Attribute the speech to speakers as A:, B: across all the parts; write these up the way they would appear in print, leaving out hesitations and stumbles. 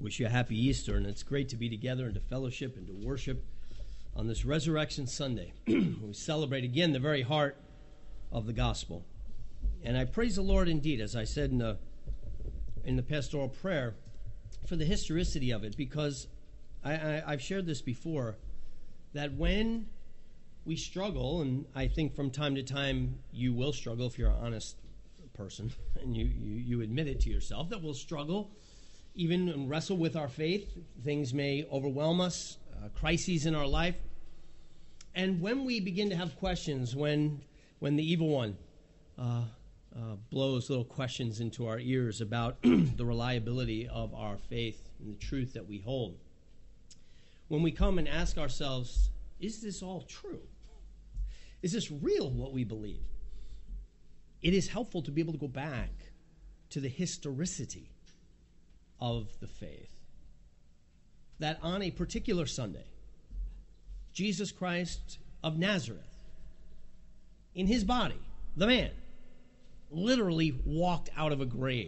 A: Wish you a happy Easter, and it's great to be together and to fellowship and to worship on this Resurrection Sunday. We celebrate again the very heart of the gospel. And I praise the Lord indeed, as I said in the pastoral prayer, for the historicity of it, because I've shared this before, that when we struggle, and I think from time to time you will struggle if you're an honest person, and you admit it to yourself, that we'll struggle even and wrestle with our faith. Things may overwhelm us, crises in our life. And when we begin to have questions, when the evil one blows little questions into our ears about the reliability of our faith and the truth that we hold, when we come and ask ourselves, is this all true? Is this real, what we believe? It is helpful to be able to go back to the historicity of the faith. That on a particular Sunday, Jesus Christ of Nazareth, in his body, the man, literally walked out of a grave.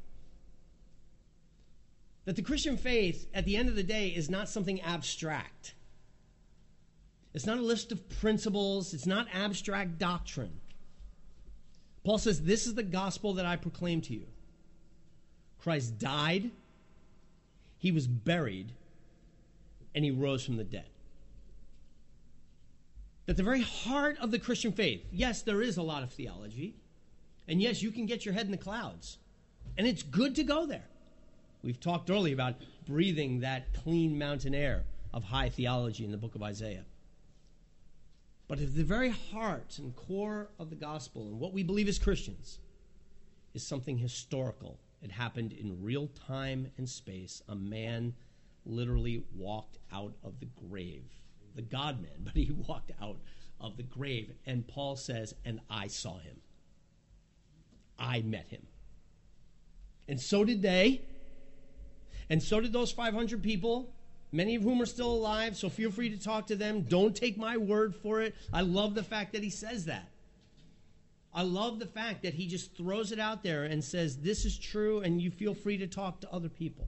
A: That the Christian faith, at the end of the day, is not something abstract. It's not a list of principles. It's not abstract doctrine. Paul says, this is the gospel that I proclaim to you. Christ died, he was buried, and he rose from the dead. That the very heart of the Christian faith, yes, there is a lot of theology, and yes, you can get your head in the clouds, and it's good to go there. We've talked earlier about breathing that clean mountain air of high theology in the book of Isaiah. But at the very heart and core of the gospel and what we believe as Christians is something historical. It happened in real time and space. A man literally walked out of the grave. The God-man, but he walked out of the grave. And Paul says, and I saw him. I met him. And so did they. And so did those 500 people, many of whom are still alive, so feel free to talk to them. Don't take my word for it. I love the fact that he says that. I love the fact that he just throws it out there and says, this is true, and you feel free to talk to other people.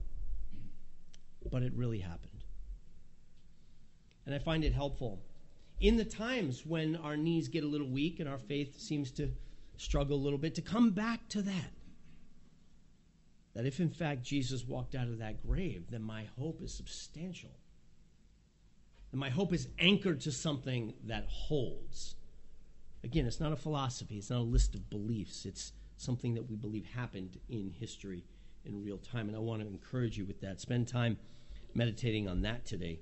A: But it really happened. And I find it helpful in the times when our knees get a little weak and our faith seems to struggle a little bit, to come back to that. That if in fact Jesus walked out of that grave, then my hope is substantial. And my hope is anchored to something that holds. Again, it's not a philosophy. It's not a list of beliefs. It's something that we believe happened in history in real time. And I want to encourage you with that. Spend time meditating on that today.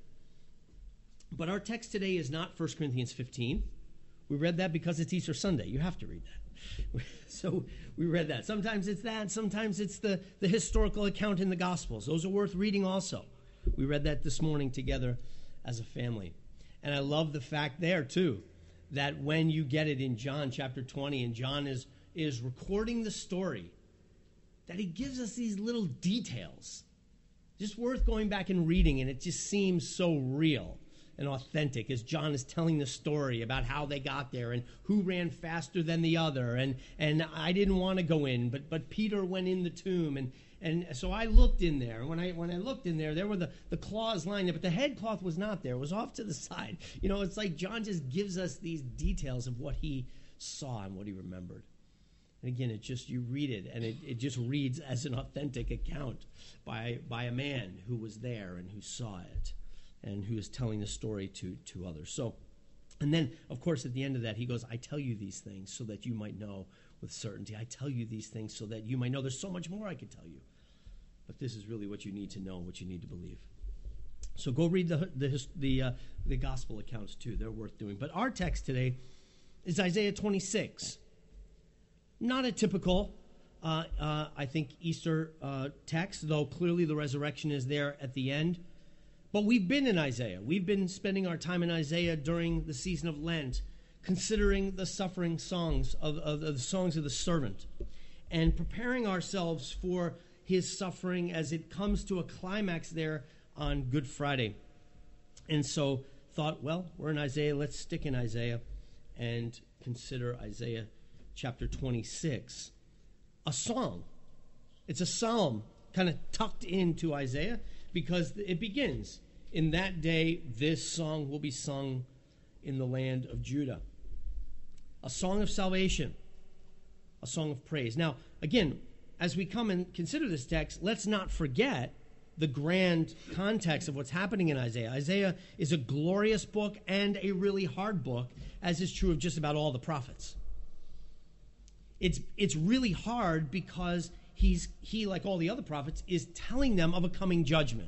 A: But our text today is not 1 Corinthians 15. We read that because it's Easter Sunday. You have to read that. So we read that. Sometimes it's that. Sometimes it's the historical account in the Gospels. Those are worth reading also. We read that this morning together as a family. And I love the fact there, too, that when you get it in John chapter 20, and John is recording the story, that he gives us these little details. Just worth going back and reading, and it just seems so real and authentic as John is telling the story about how they got there and who ran faster than the other. And I didn't want to go in, but Peter went in the tomb. And so I looked in there. And when I looked in there were the claws lying there, but the head cloth was not there. It was off to the side. You know, it's like John just gives us these details of what he saw and what he remembered. And again, you read it, and it just reads as an authentic account by a man who was there and who saw it and who is telling the story to others. So, and then, of course, at the end of that, he goes, I tell you these things so that you might know with certainty. I tell you these things so that you might know. There's so much more I could tell you. But this is really what you need to know, what you need to believe. So go read the gospel accounts, too. They're worth doing. But our text today is Isaiah 26. Not a typical, I think, Easter text, though clearly the resurrection is there at the end. But we've been in Isaiah. We've been spending our time in Isaiah during the season of Lent, considering the suffering songs of the songs of the servant, and preparing ourselves for his suffering as it comes to a climax there on Good Friday. And so thought, well, we're in Isaiah. Let's stick in Isaiah and consider Isaiah chapter 26, a song. It's a psalm kind of tucked into Isaiah because it begins, in that day, this song will be sung in the land of Judah. A song of salvation, a song of praise. Now, again, as we come and consider this text, let's not forget the grand context of what's happening in Isaiah. Isaiah is a glorious book and a really hard book, as is true of just about all the prophets. It's really hard because he, like all the other prophets, is telling them of a coming judgment.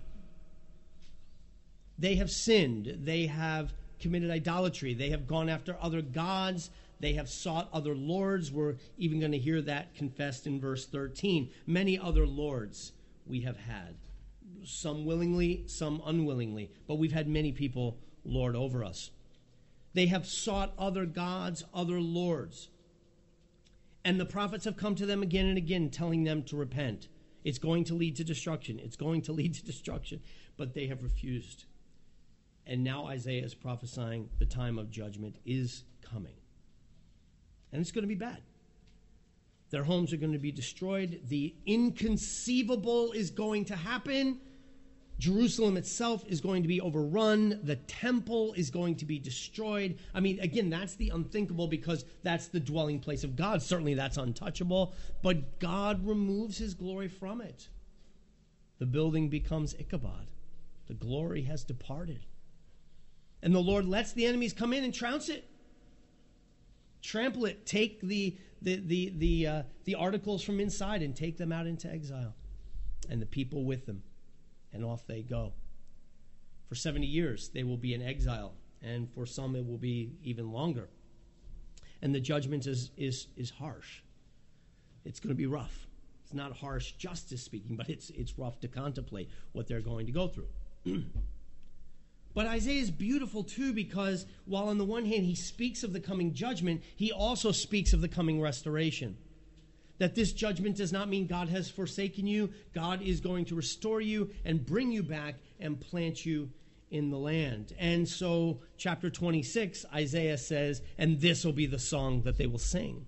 A: They have sinned. They have committed idolatry. They have gone after other gods. They have sought other lords. We're even going to hear that confessed in verse 13. Many other lords we have had. Some willingly, some unwillingly. But we've had many people lord over us. They have sought other gods, other lords. And the prophets have come to them again and again, telling them to repent. It's going to lead to destruction. It's going to lead to destruction. But they have refused. And now Isaiah is prophesying the time of judgment is coming. And it's going to be bad. Their homes are going to be destroyed. The inconceivable is going to happen. Jerusalem itself is going to be overrun. The temple is going to be destroyed. I mean, again, that's the unthinkable because that's the dwelling place of God. Certainly that's untouchable. But God removes his glory from it. The building becomes Ichabod. The glory has departed. And the Lord lets the enemies come in and trounce it. Trample it. Take the articles from inside and take them out into exile. And the people with them. And off they go. For 70 years they will be in exile. And for some it will be even longer. And the judgment is harsh. It's going to be rough. It's not harsh justice speaking, but it's rough to contemplate what they're going to go through. But Isaiah is beautiful too because while on the one hand he speaks of the coming judgment, he also speaks of the coming restoration. That this judgment does not mean God has forsaken you. God is going to restore you and bring you back and plant you in the land. And so chapter 26, Isaiah says, and this will be the song that they will sing.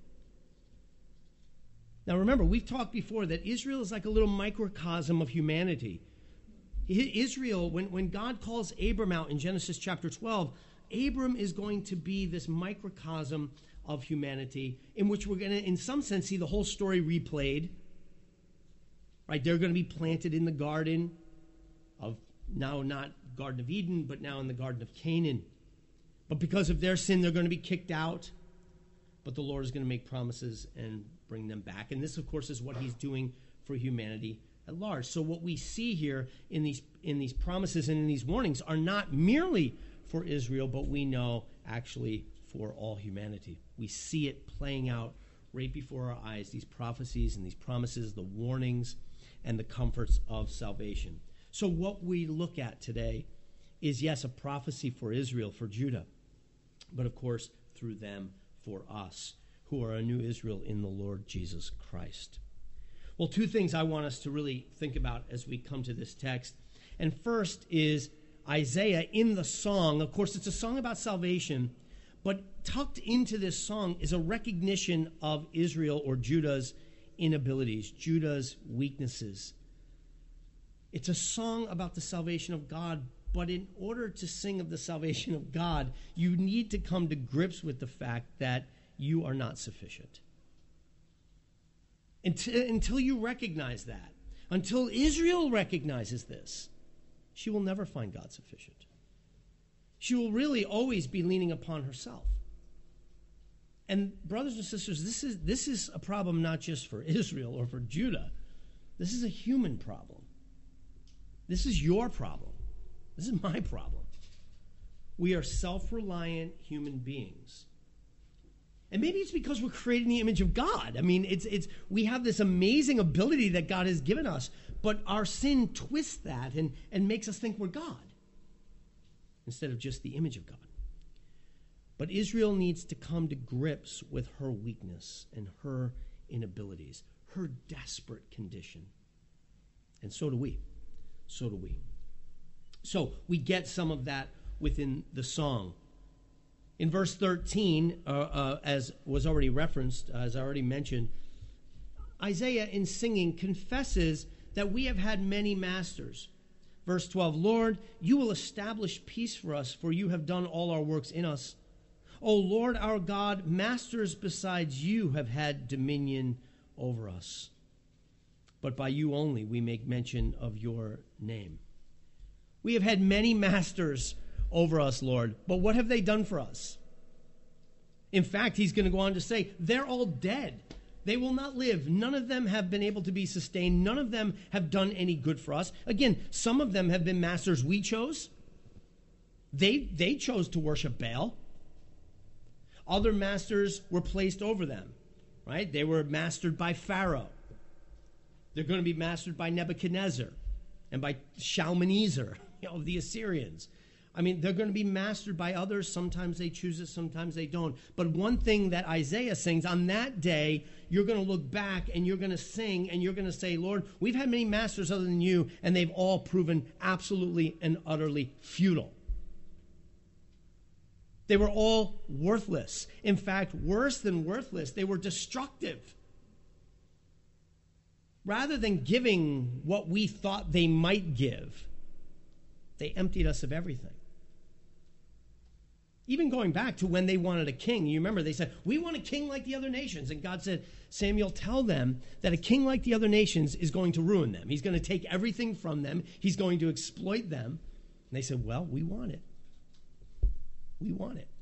A: Now remember, we've talked before that Israel is like a little microcosm of humanity. Israel, when God calls Abram out in Genesis chapter 12, Abram is going to be this microcosm of humanity in which we're going to, in some sense, see the whole story replayed. Right? They're going to be planted in the garden of, now not Garden of Eden, but now in the Garden of Canaan. But because of their sin, they're going to be kicked out. But the Lord is going to make promises and bring them back. And this, of course, is what he's doing for humanity at large. So what we see here in these promises and in these warnings are not merely for Israel, but we know actually for all humanity. We see it playing out right before our eyes, these prophecies and these promises, the warnings and the comforts of salvation. So what we look at today is, yes, a prophecy for Israel, for Judah, but of course through them for us, who are a new Israel in the Lord Jesus Christ. Well, two things I want us to really think about as we come to this text. And first is Isaiah in the song. Of course, it's a song about salvation, but tucked into this song is a recognition of Israel or Judah's inabilities, Judah's weaknesses. It's a song about the salvation of God, but in order to sing of the salvation of God, you need to come to grips with the fact that you are not sufficient. Until you recognize that, until Israel recognizes this, she will never find God sufficient. She will really always be leaning upon herself. And brothers and sisters, this is a problem not just for Israel or for Judah. This is a human problem. This is your problem. This is my problem. We are self-reliant human beings. And maybe it's because we're created in the image of God. I mean, we have this amazing ability that God has given us, but our sin twists that and makes us think we're God instead of just the image of God. But Israel needs to come to grips with her weakness and her inabilities, her desperate condition. And so do we. So do we. So we get some of that within the song. In verse 13, as was already referenced, as I already mentioned, Isaiah in singing confesses that we have had many masters. Verse 12, Lord, you will establish peace for us, for you have done all our works in us. O Lord our God, masters besides you have had dominion over us. But by you only we make mention of your name. We have had many masters over us, Lord, but what have they done for us? In fact, he's going to go on to say, they're all dead. They will not live. None of them have been able to be sustained. None of them have done any good for us. Again, some of them have been masters we chose. They chose to worship Baal. Other masters were placed over them, right? They were mastered by Pharaoh. They're going to be mastered by Nebuchadnezzar and by Shalmaneser, of the Assyrians. I mean, they're going to be mastered by others. Sometimes they choose it, sometimes they don't. But one thing that Isaiah sings, on that day, you're going to look back and you're going to sing and you're going to say, Lord, we've had many masters other than you, and they've all proven absolutely and utterly futile. They were all worthless. In fact, worse than worthless, they were destructive. Rather than giving what we thought they might give, they emptied us of everything. Even going back to when they wanted a king, you remember they said, we want a king like the other nations. And God said, Samuel, tell them that a king like the other nations is going to ruin them. He's going to take everything from them. He's going to exploit them. And they said, well, we want it. We want it.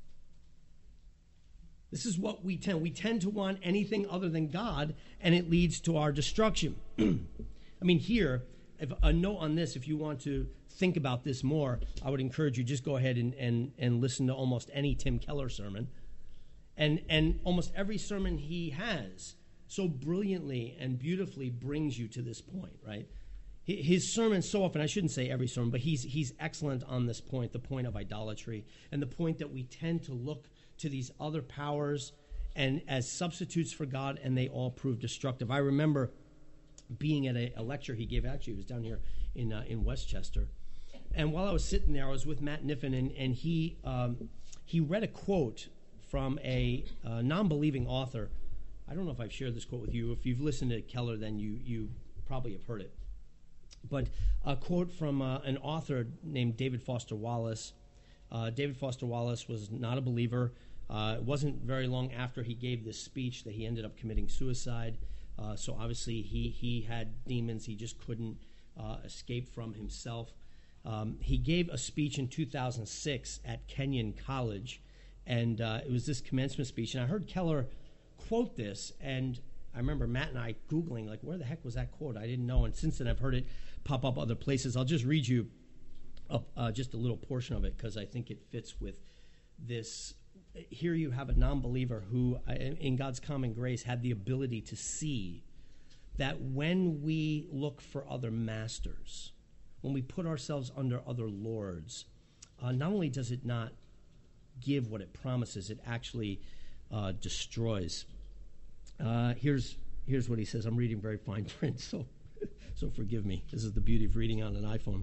A: This is what we tend. We tend to want anything other than God, and it leads to our destruction. I mean, here, a note on this, if you want to think about this more, I would encourage you, just go ahead and listen to almost any Tim Keller sermon. And almost every sermon he has so brilliantly and beautifully brings you to this point, right? His sermons so often, I shouldn't say every sermon, but he's excellent on this point, the point of idolatry, and the point that we tend to look to these other powers and as substitutes for God, and they all prove destructive. I remember being at a lecture he gave, actually, it was down here in Westchester. And while I was sitting there, I was with Matt Niffen, and he read a quote from a non-believing author. I don't know if I've shared this quote with you. If you've listened to Keller, then you probably have heard it. But a quote from an author named David Foster Wallace. David Foster Wallace was not a believer. It wasn't very long after he gave this speech that he ended up committing suicide. So obviously he had demons he just couldn't escape from himself. He gave a speech in 2006 at Kenyon College, and it was this commencement speech. And I heard Keller quote this, and I remember Matt and I Googling, like, where the heck was that quote? I didn't know, and since then I've heard it pop up other places. I'll just read you just a little portion of it because I think it fits with this. Here you have a non-believer who, in God's common grace, had the ability to see that when we look for other masters, when we put ourselves under other lords, not only does it not give what it promises, it actually destroys. Here's what he says. I'm reading very fine print, so forgive me. This is the beauty of reading on an iPhone.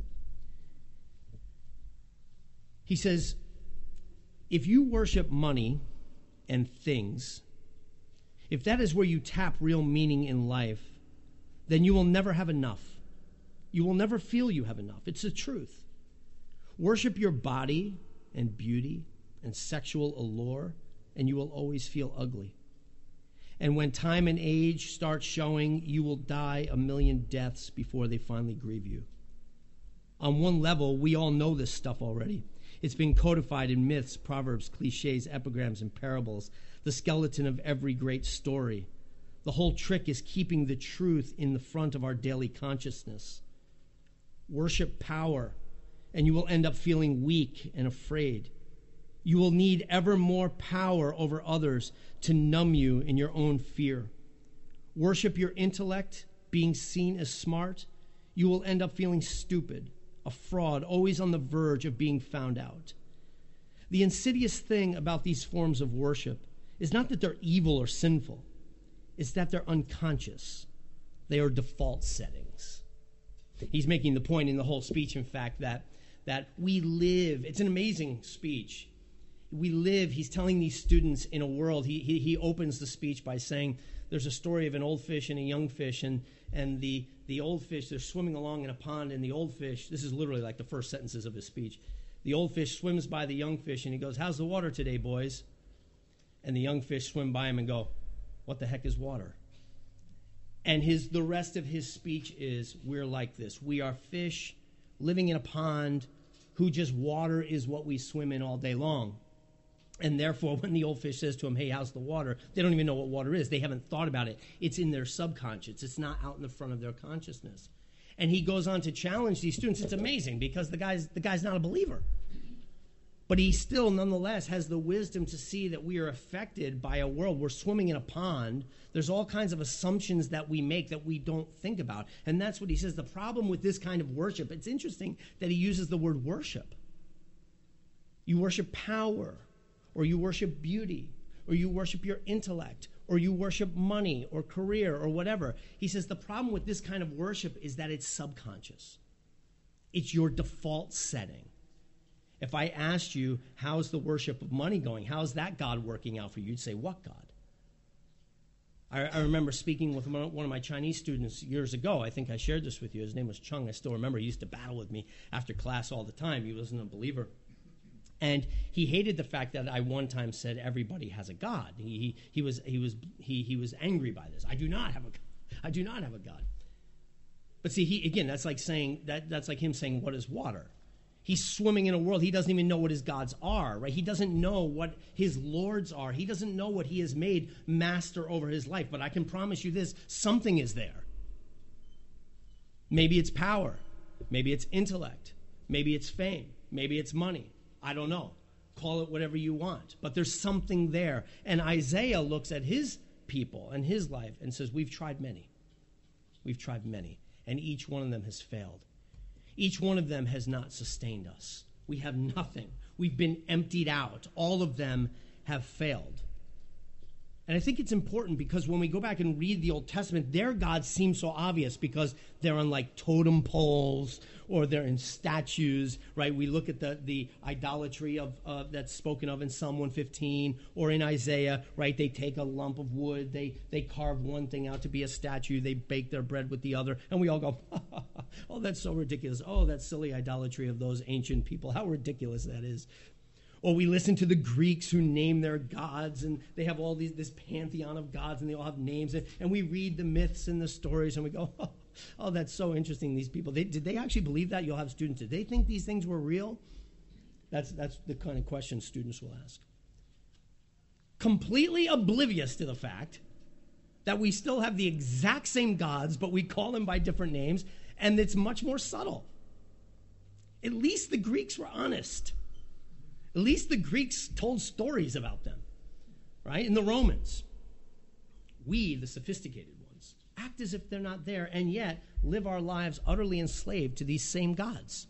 A: He says, if you worship money and things, if that is where you tap real meaning in life, then you will never have enough. You will never feel you have enough. It's the truth. Worship your body and beauty and sexual allure, and you will always feel ugly. And when time and age start showing, you will die a million deaths before they finally grieve you. On one level, we all know this stuff already. It's been codified in myths, proverbs, cliches, epigrams, and parables, the skeleton of every great story. The whole trick is keeping the truth in the front of our daily consciousness. Worship power, and you will end up feeling weak and afraid. You will need ever more power over others to numb you in your own fear. Worship your intellect, being seen as smart. You will end up feeling stupid, a fraud, always on the verge of being found out. The insidious thing about these forms of worship is not that they're evil or sinful. It's that they're unconscious. They are default settings. He's making the point in the whole speech, in fact, that we live. It's an amazing speech. We live, he's telling these students, in a world. He opens the speech by saying there's a story of an old fish and a young fish, and and the old fish, they're swimming along in a pond, and the old fish, this is literally like the first sentences of his speech, the old fish swims by the young fish, and he goes, "How's the water today, boys?" And the young fish swim by him and go, "What the heck is water?" And the rest of his speech is, we're like this. We are fish living in a pond who just water is what we swim in all day long. And therefore, when the old fish says to him, "Hey, how's the water?" they don't even know what water is. They haven't thought about it. It's in their subconscious. It's not out in the front of their consciousness. And he goes on to challenge these students. It's amazing because the guy's not a believer. But he still, nonetheless, has the wisdom to see that we are affected by a world. We're swimming in a pond. There's all kinds of assumptions that we make that we don't think about. And that's what he says. The problem with this kind of worship, it's interesting that he uses the word worship. You worship power, or you worship beauty, or you worship your intellect, or you worship money or career or whatever. He says the problem with this kind of worship is that it's subconscious. It's your default setting. If I asked you, how's the worship of money going? How's that God working out for you? You'd say, what God? I remember speaking with one of my Chinese students years ago. I think I shared this with you. His name was Chung. I still remember. He used to battle with me after class all the time. He wasn't a believer. And he hated the fact that I one time said everybody has a God. He was angry by this. I do not have a God. But see, that's like saying that's like him saying, what is water? He's swimming in a world. He doesn't even know what his gods are, right? He doesn't know what his lords are. He doesn't know what he has made master over his life. But I can promise you this, something is there. Maybe it's power. Maybe it's intellect. Maybe it's fame. Maybe it's money. I don't know. Call it whatever you want. But there's something there. And Isaiah looks at his people and his life and says, we've tried many. We've tried many. And each one of them has failed. Each one of them has not sustained us. We have nothing. We've been emptied out. All of them have failed. And I think it's important because when we go back and read the Old Testament, their gods seem so obvious because they're on like totem poles or they're in statues, right? We look at the idolatry that's spoken of in Psalm 115 or in Isaiah, right? They take a lump of wood, they carve one thing out to be a statue, they bake their bread with the other, and we all go, oh, that's so ridiculous. Oh, that silly idolatry of those ancient people. How ridiculous that is. Or we listen to the Greeks who name their gods, and they have all this pantheon of gods, and they all have names. And we read the myths and the stories, and we go, oh, that's so interesting, these people. Did they actually believe that? You'll have students. Did they think these things were real? That's the kind of question students will ask. Completely oblivious to the fact that we still have the exact same gods, but we call them by different names, and it's much more subtle. At least the Greeks were honest. At least the Greeks told stories about them, right? And the Romans, we, the sophisticated ones, act as if they're not there and yet live our lives utterly enslaved to these same gods.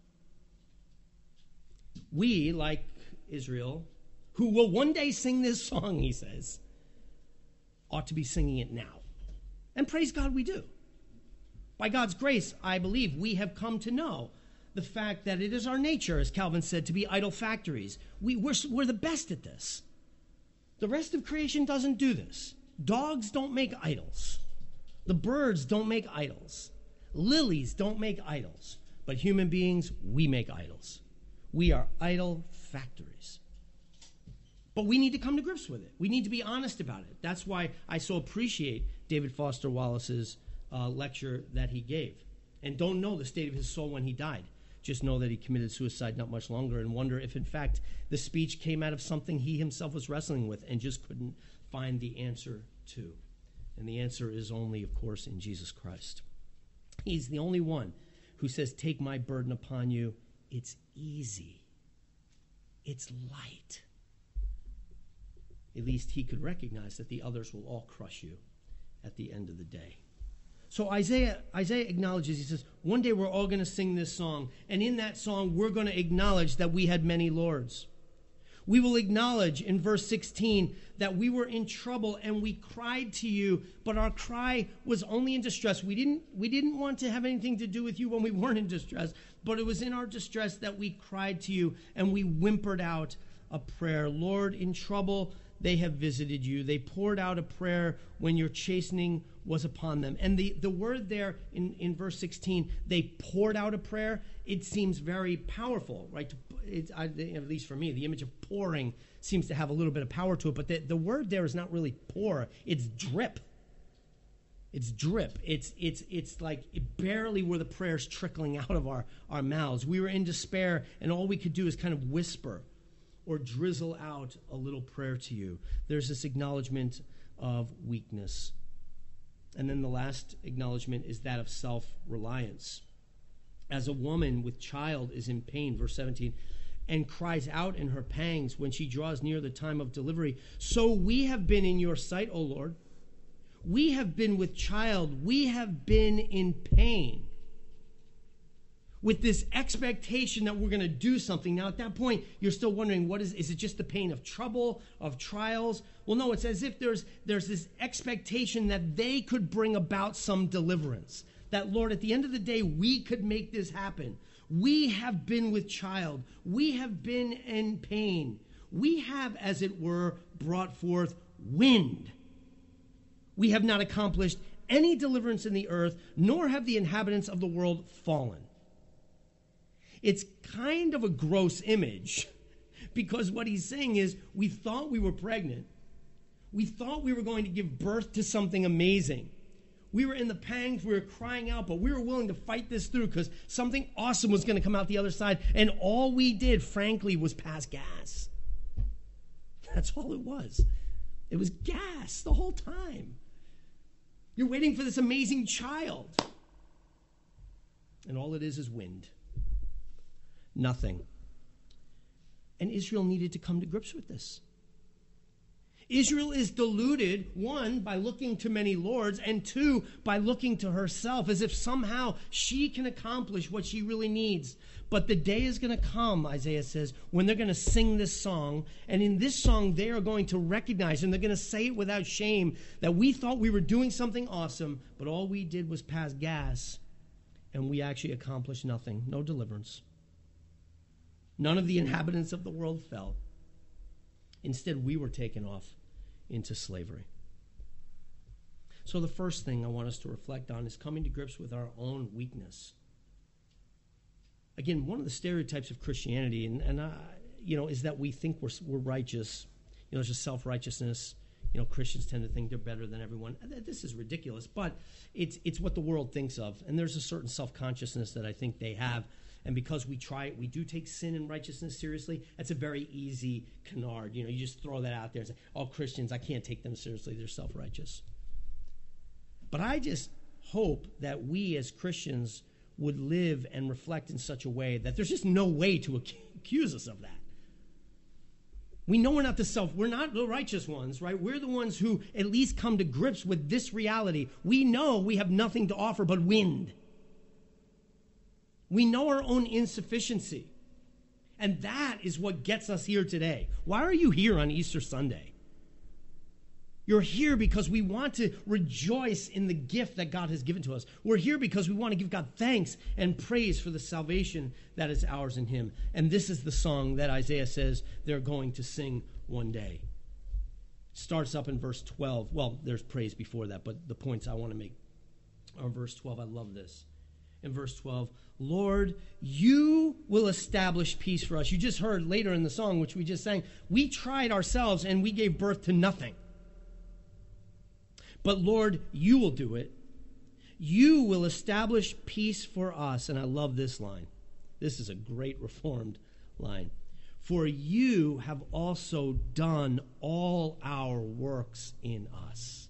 A: We, like Israel, who will one day sing this song, he says, ought to be singing it now. And praise God we do. By God's grace, I believe we have come to know the fact that it is our nature, as Calvin said, to be idol factories. We're the best at this. The rest of creation doesn't do this. Dogs don't make idols. The birds don't make idols. Lilies don't make idols. But human beings, we make idols. We are idol factories. But we need to come to grips with it. We need to be honest about it. That's why I so appreciate David Foster Wallace's lecture that he gave. And don't know the state of his soul when he died. Just know that he committed suicide not much longer and wonder if, in fact, the speech came out of something he himself was wrestling with and just couldn't find the answer to. And the answer is only, of course, in Jesus Christ. He's the only one who says, take my burden upon you. It's easy. It's light. At least he could recognize that the others will all crush you at the end of the day. So Isaiah acknowledges, he says, one day we're all going to sing this song, and in that song we're going to acknowledge that we had many lords. We will acknowledge in verse 16 that we were in trouble and we cried to you, but our cry was only in distress. We didn't want to have anything to do with you when we weren't in distress, but it was in our distress that we cried to you and we whimpered out a prayer. Lord, in trouble, they have visited you. They poured out a prayer when your chastening was upon them. And the word there in verse 16, they poured out a prayer, it seems very powerful, right? At least for me, the image of pouring seems to have a little bit of power to it, but the word there is not really pour, it's drip. It's drip. It's like it barely were the prayers trickling out of our mouths. We were in despair, and all we could do is kind of whisper or drizzle out a little prayer to you. There's this acknowledgement of weakness. And then the last acknowledgement is that of self-reliance. As a woman with child is in pain, verse 17, and cries out in her pangs when she draws near the time of delivery, so we have been in your sight, O Lord. We have been with child. We have been in pain. With this expectation that we're going to do something. Now, at that point, you're still wondering, is it just the pain of trouble, of trials? Well, no, it's as if there's this expectation that they could bring about some deliverance. That, Lord, at the end of the day, we could make this happen. We have been with child. We have been in pain. We have, as it were, brought forth wind. We have not accomplished any deliverance in the earth, nor have the inhabitants of the world fallen. It's kind of a gross image, because what he's saying is, we thought we were pregnant. We thought we were going to give birth to something amazing. We were in the pangs, we were crying out, but we were willing to fight this through because something awesome was going to come out the other side, and all we did, frankly, was pass gas. That's all it was. It was gas the whole time. You're waiting for this amazing child. And all it is wind. Nothing. And Israel needed to come to grips with this. Israel is deluded, one, by looking to many lords, and two, by looking to herself, as if somehow she can accomplish what she really needs. But the day is going to come, Isaiah says, when they're going to sing this song, and in this song they are going to recognize, and they're going to say it without shame, that we thought we were doing something awesome, but all we did was pass gas, and we actually accomplished nothing, no deliverance. None of the inhabitants of the world fell. Instead, we were taken off into slavery. So the first thing I want us to reflect on is coming to grips with our own weakness. Again, one of the stereotypes of Christianity, is that we think we're righteous. It's just self-righteousness. Christians tend to think they're better than everyone. This is ridiculous, but it's what the world thinks of. And there's a certain self-consciousness that I think they have. And because we do take sin and righteousness seriously, that's a very easy canard. You just throw that out there and say, oh, Christians, I can't take them seriously. They're self-righteous. But I just hope that we as Christians would live and reflect in such a way that there's just no way to accuse us of that. We know we're not the righteous ones, right? We're the ones who at least come to grips with this reality. We know we have nothing to offer but wind. We know our own insufficiency. And that is what gets us here today. Why are you here on Easter Sunday? You're here because we want to rejoice in the gift that God has given to us. We're here because we want to give God thanks and praise for the salvation that is ours in him. And this is the song that Isaiah says they're going to sing one day. It starts up in verse 12. Well, there's praise before that, but the points I want to make are verse 12. I love this. In verse 12, Lord, you will establish peace for us. You just heard later in the song, which we just sang, we tried ourselves and we gave birth to nothing. But Lord, you will do it. You will establish peace for us. And I love this line. This is a great Reformed line. For you have also done all our works in us.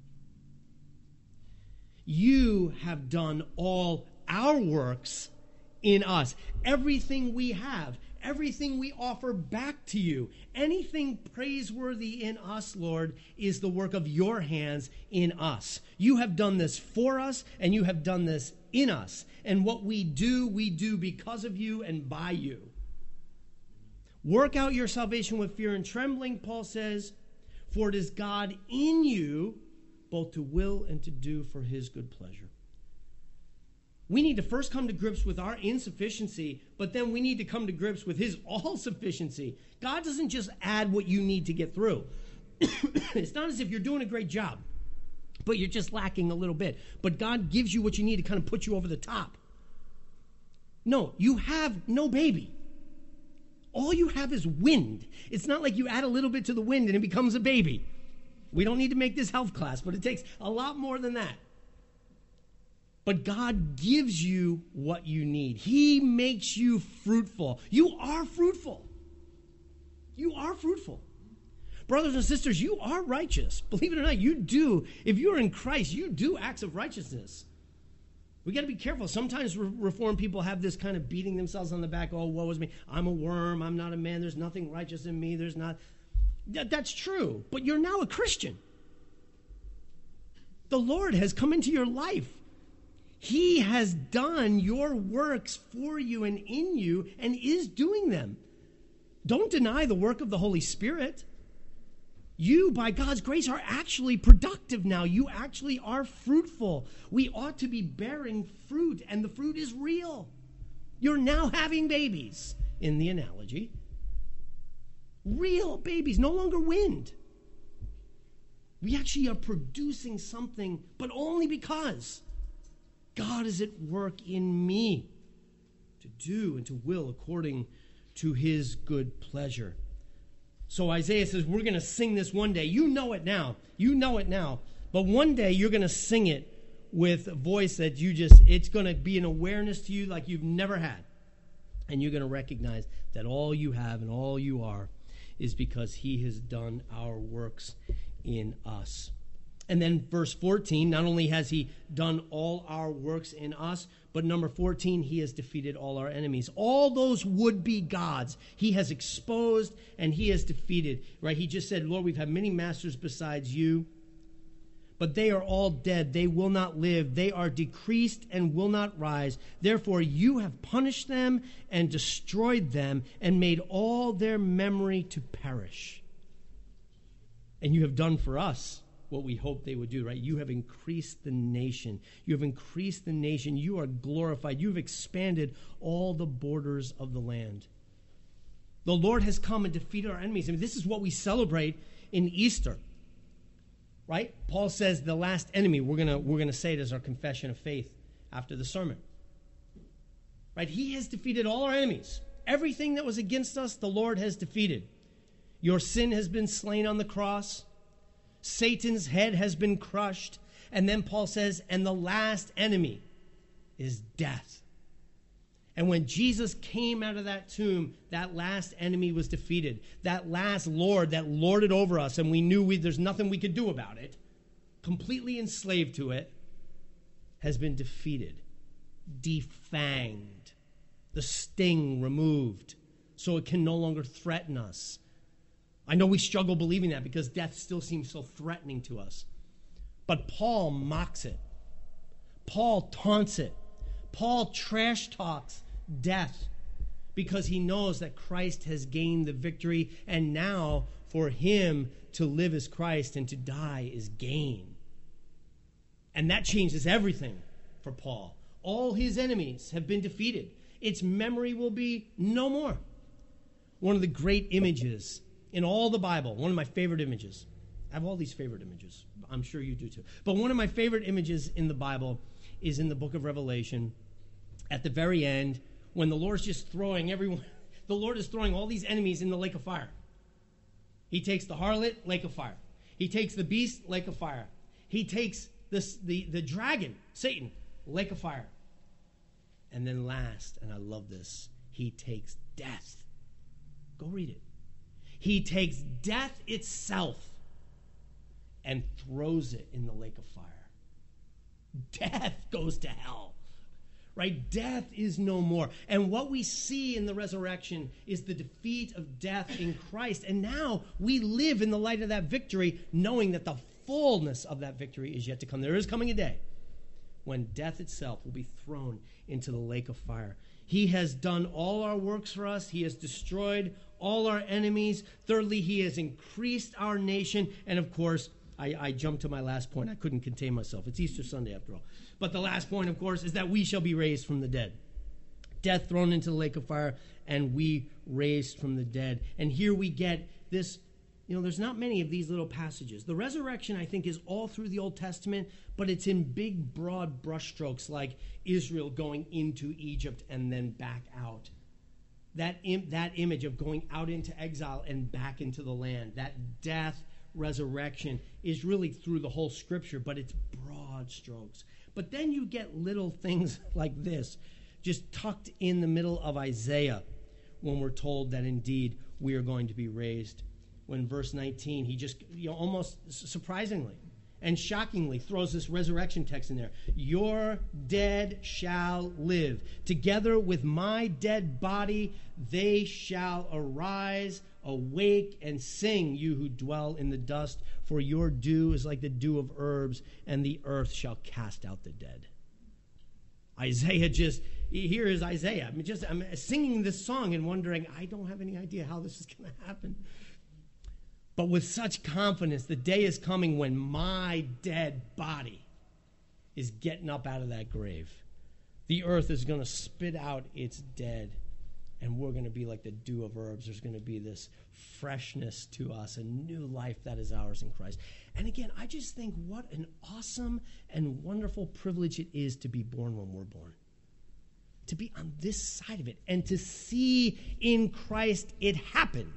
A: You have done all our works in us. Everything we have, everything we offer back to you, anything praiseworthy in us, Lord, is the work of your hands in us. You have done this for us, and you have done this in us. And what we do because of you and by you. Work out your salvation with fear and trembling, Paul says, for it is God in you both to will and to do for his good pleasure. We need to first come to grips with our insufficiency, but then we need to come to grips with his all-sufficiency. God doesn't just add what you need to get through. It's not as if you're doing a great job, but you're just lacking a little bit. But God gives you what you need to kind of put you over the top. No, you have no baby. All you have is wind. It's not like you add a little bit to the wind and it becomes a baby. We don't need to make this health class, but it takes a lot more than that. But God gives you what you need. He makes you fruitful. You are fruitful. You are fruitful. Brothers and sisters, you are righteous. Believe it or not, you do. If you're in Christ, you do acts of righteousness. We got to be careful. Sometimes Reformed people have this kind of beating themselves on the back. Oh, woe is me. I'm a worm. I'm not a man. There's nothing righteous in me. There's not. That's true. But you're now a Christian. The Lord has come into your life. He has done your works for you and in you and is doing them. Don't deny the work of the Holy Spirit. You, by God's grace, are actually productive now. You actually are fruitful. We ought to be bearing fruit, and the fruit is real. You're now having babies, in the analogy. Real babies, no longer wind. We actually are producing something, but only because God is at work in me to do and to will according to his good pleasure. So Isaiah says, we're going to sing this one day. You know it now. You know it now. But one day you're going to sing it with a voice that it's going to be an awareness to you like you've never had. And you're going to recognize that all you have and all you are is because he has done our works in us. And then verse 14, not only has he done all our works in us, but number 14, he has defeated all our enemies. All those would-be gods he has exposed and he has defeated. Right? He just said, Lord, we've had many masters besides you, but they are all dead. They will not live. They are decreased and will not rise. Therefore, you have punished them and destroyed them and made all their memory to perish. And you have done for us what we hoped they would do, right? You have increased the nation. You have increased the nation. You are glorified. You have expanded all the borders of the land. The Lord has come and defeated our enemies. I mean, this is what we celebrate in Easter, right? Paul says the last enemy, we're gonna say it as our confession of faith after the sermon, right? He has defeated all our enemies. Everything that was against us, the Lord has defeated. Your sin has been slain on the cross. Satan's head has been crushed. And then Paul says, and the last enemy is death. And when Jesus came out of that tomb, that last enemy was defeated. That last Lord that lorded over us, and we knew there's nothing we could do about it, completely enslaved to it, has been defeated, defanged, the sting removed, so it can no longer threaten us. I know we struggle believing that because death still seems so threatening to us. But Paul mocks it. Paul taunts it. Paul trash talks death because he knows that Christ has gained the victory, and now for him to live as Christ and to die is gain. And that changes everything for Paul. All his enemies have been defeated. Its memory will be no more. One of the great images in all the Bible, one of my favorite images. I have all these favorite images. I'm sure you do too. But one of my favorite images in the Bible is in the book of Revelation. At the very end, when the Lord's just throwing everyone, the Lord is throwing all these enemies in the lake of fire. He takes the harlot, lake of fire. He takes the beast, lake of fire. He takes the dragon, Satan, lake of fire. And then last, and I love this, he takes death. Go read it. He takes death itself and throws it in the lake of fire. Death goes to hell, right? Death is no more. And what we see in the resurrection is the defeat of death in Christ. And now we live in the light of that victory, knowing that the fullness of that victory is yet to come. There is coming a day when death itself will be thrown into the lake of fire. He has done all our works for us. He has destroyed all our enemies. Thirdly, he has increased our nation. And of course, I jumped to my last point. I couldn't contain myself. It's Easter Sunday after all. But the last point, of course, is that we shall be raised from the dead. Death thrown into the lake of fire, and we raised from the dead. And here we get this there's not many of these little passages. The resurrection, I think, is all through the Old Testament, but it's in big, broad brushstrokes like Israel going into Egypt and then back out. That image of going out into exile and back into the land, that death, resurrection, is really through the whole Scripture, but it's broad strokes. But then you get little things like this, just tucked in the middle of Isaiah, when we're told that indeed we are going to be raised. When verse 19, he just, almost surprisingly and shockingly throws this resurrection text in there. Your dead shall live. Together with my dead body, they shall arise, awake, and sing, you who dwell in the dust. For your dew is like the dew of herbs, and the earth shall cast out the dead. Isaiah here is Isaiah. I'm singing this song and wondering, I don't have any idea how this is going to happen. But with such confidence, the day is coming when my dead body is getting up out of that grave. The earth is going to spit out its dead, and we're going to be like the dew of herbs. There's going to be this freshness to us, a new life that is ours in Christ. And again, I just think what an awesome and wonderful privilege it is to be born when we're born. To be on this side of it and to see in Christ it happened.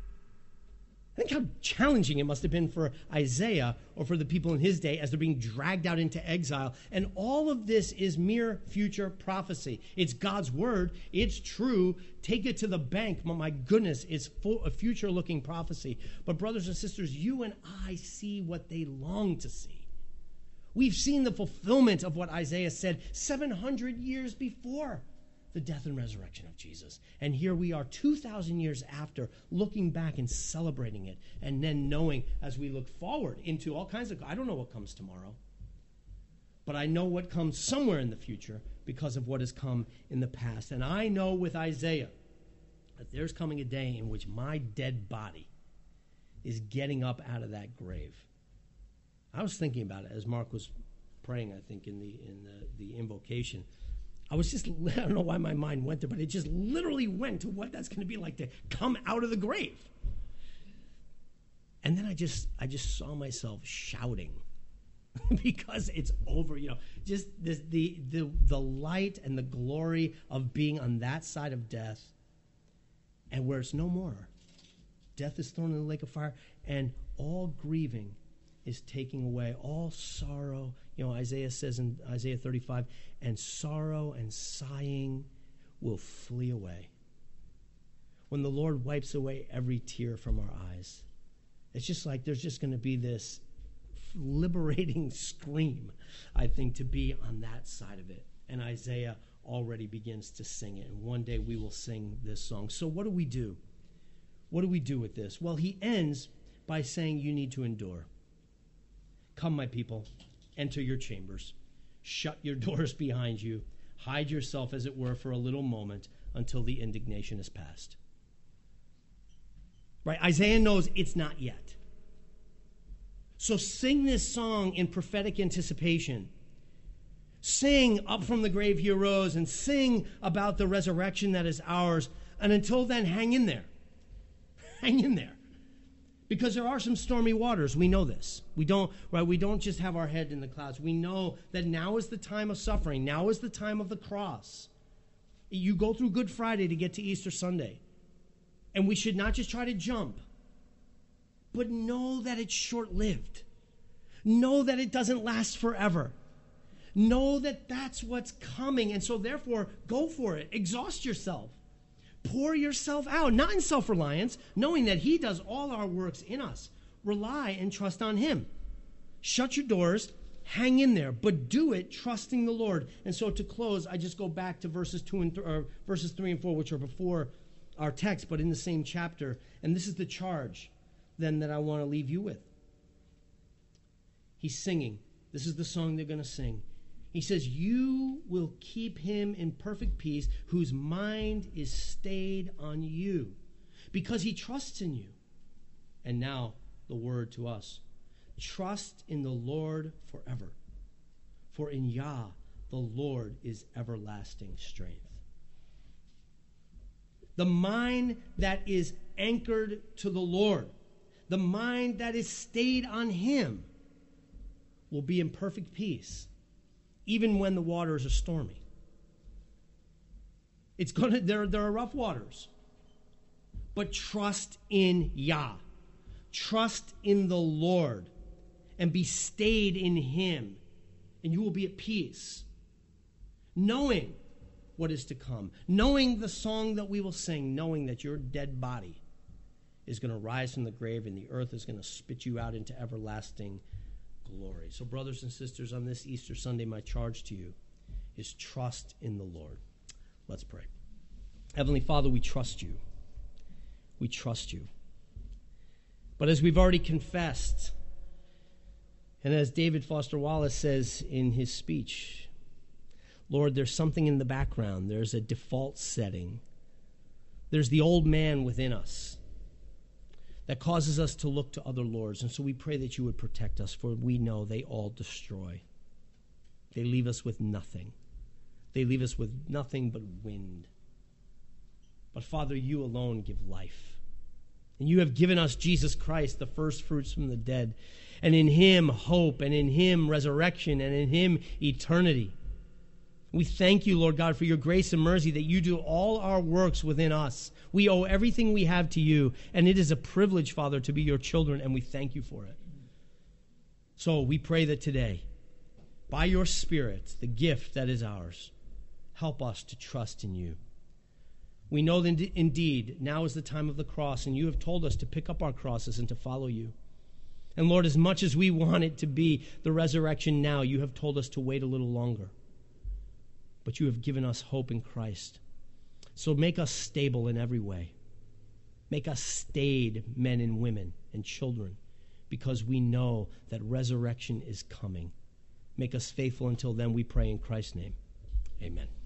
A: Think how challenging it must have been for Isaiah or for the people in his day as they're being dragged out into exile. And all of this is mere future prophecy. It's God's word. It's true. Take it to the bank. But my goodness, it's a future-looking prophecy. But brothers and sisters, you and I see what they long to see. We've seen the fulfillment of what Isaiah said 700 years before the death and resurrection of Jesus. And here we are 2,000 years after, looking back and celebrating it, and then knowing as we look forward into all kinds of, I don't know what comes tomorrow, but I know what comes somewhere in the future because of what has come in the past. And I know with Isaiah that there's coming a day in which my dead body is getting up out of that grave. I was thinking about it as Mark was praying, I think, in the invocation. I don't know why my mind went there, but it just literally went to what that's going to be like to come out of the grave. And then I just saw myself shouting because it's over, just the light and the glory of being on that side of death and where it's no more. Death is thrown in the lake of fire, and all grieving is taking away, all sorrow. Isaiah says in Isaiah 35, and sorrow and sighing will flee away. When the Lord wipes away every tear from our eyes, it's just like there's just going to be this liberating scream, I think, to be on that side of it. And Isaiah already begins to sing it. And one day we will sing this song. So what do we do? What do we do with this? Well, he ends by saying you need to endure. Come, my people, enter your chambers. Shut your doors behind you. Hide yourself, as it were, for a little moment until the indignation is past. Right? Isaiah knows it's not yet. So sing this song in prophetic anticipation. Sing up from the grave he arose, and sing about the resurrection that is ours. And until then, hang in there. Hang in there. Because there are some stormy waters. We know this. We don't just have our head in the clouds. We know that now is the time of suffering. Now is the time of the cross. You go through Good Friday to get to Easter Sunday. And we should not just try to jump, but know that it's short-lived. Know that it doesn't last forever. Know that that's what's coming. And so therefore, go for it. Exhaust yourself. Pour yourself out, not in self-reliance, knowing that he does all our works in us. Rely and trust on him. Shut your doors, hang in there, but do it trusting the Lord. And so to close, I just go back to verses 3 and 4, which are before our text, but in the same chapter. And this is the charge then that I want to leave you with. He's singing. This is the song they're going to sing. He says, you will keep him in perfect peace whose mind is stayed on you because he trusts in you. And now the word to us. Trust in the Lord forever. For in Yah, the Lord is everlasting strength. The mind that is anchored to the Lord, the mind that is stayed on him, will be in perfect peace, even when the waters are stormy. There are rough waters. But trust in Yah. Trust in the Lord and be stayed in him, and you will be at peace, knowing what is to come, knowing the song that we will sing, knowing that your dead body is going to rise from the grave and the earth is going to spit you out into everlasting glory. So, brothers and sisters, on this Easter Sunday, my charge to you is trust in the Lord. Let's pray. Heavenly Father, we trust you. We trust you. But as we've already confessed, and as David Foster Wallace says in his speech, Lord, there's something in the background. There's a default setting. There's the old man within us that causes us to look to other lords. And so we pray that you would protect us, for we know they all destroy. They leave us with nothing. They leave us with nothing but wind. But Father, you alone give life. And you have given us Jesus Christ, the first fruits from the dead. And in him hope, and in him resurrection, and in him eternity. We thank you, Lord God, for your grace and mercy that you do all our works within us. We owe everything we have to you, and it is a privilege, Father, to be your children, and we thank you for it. So we pray that today, by your Spirit, the gift that is ours, help us to trust in you. We know that indeed now is the time of the cross, and you have told us to pick up our crosses and to follow you. And Lord, as much as we want it to be the resurrection now, you have told us to wait a little longer. But you have given us hope in Christ. So make us stable in every way. Make us staid men and women and children, because we know that resurrection is coming. Make us faithful until then, we pray in Christ's name. Amen.